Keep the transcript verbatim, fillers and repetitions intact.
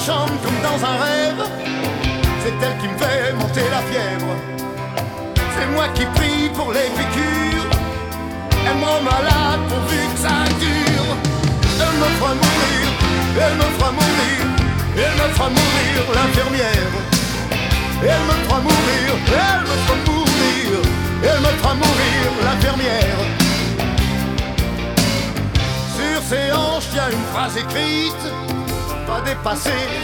Chante comme dans un rêve, c'est elle qui me fait monter la fièvre. C'est moi qui prie pour les piqûres, elle me rend malade pourvu que ça dure. Elle me fera mourir, elle me fera mourir, elle me fera mourir l'infirmière. Elle me fera mourir, elle me fera mourir, elle me fera mourir l'infirmière. Sur ses hanches, il y a une phrase écrite, pas dépasser